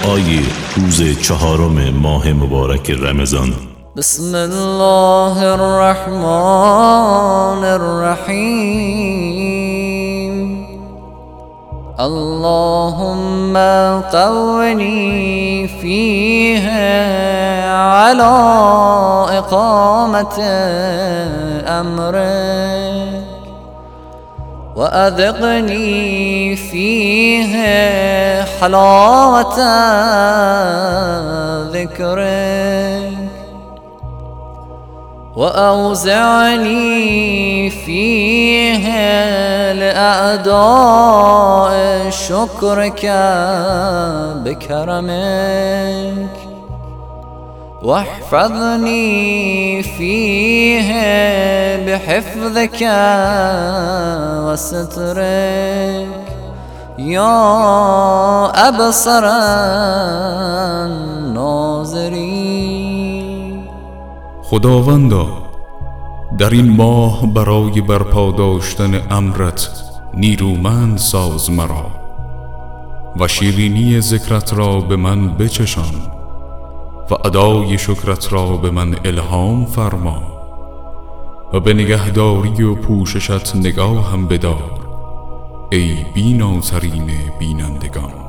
دعای روز 4 ماه مبارک رمضان. بسم الله الرحمن الرحیم. اللهم قوني فيه على إقامة أمرك وأذقني فيه حلاوة ذكرك وأوزعني فيه لأداء شكرك بكرمك واحفظني فيه بحفظك وسترك يا أبصر الناظرين. خداوندا، در این ماه برای برپا داشتن امرت نیرومند ساز مرا و شیرینی ذکرت را به من بچشان و ادای شکرت را به من الهام فرما و به نگهداری و پوششت نگاهم بدار ای بیناترین بینندگان.